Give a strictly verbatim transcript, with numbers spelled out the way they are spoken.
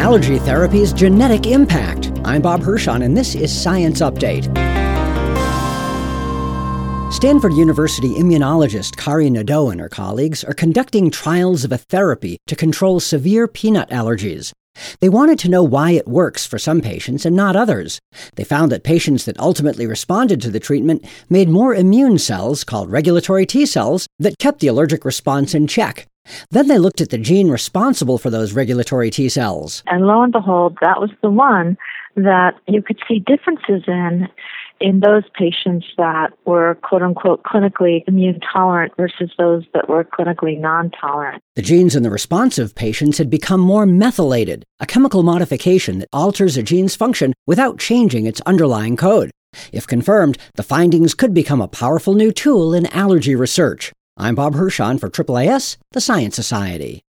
allergy therapy's genetic impact. I'm Bob Hirschon, and this is Science Update. Stanford University immunologist Kari Nadeau and her colleagues are conducting trials of a therapy to control severe peanut allergies. They wanted to know why it works for some patients and not others. They found that patients that ultimately responded to the treatment made more immune cells, called regulatory T cells, that kept the allergic response in check. Then they looked at the gene responsible for those regulatory T cells. And lo and behold, that was the one that you could see differences in in those patients that were, quote-unquote, clinically immune tolerant versus those that were clinically non-tolerant. The genes in the responsive patients had become more methylated, a chemical modification that alters a gene's function without changing its underlying code. If confirmed, the findings could become a powerful new tool in allergy research. I'm Bob Hirschon for A A A S, the Science Society.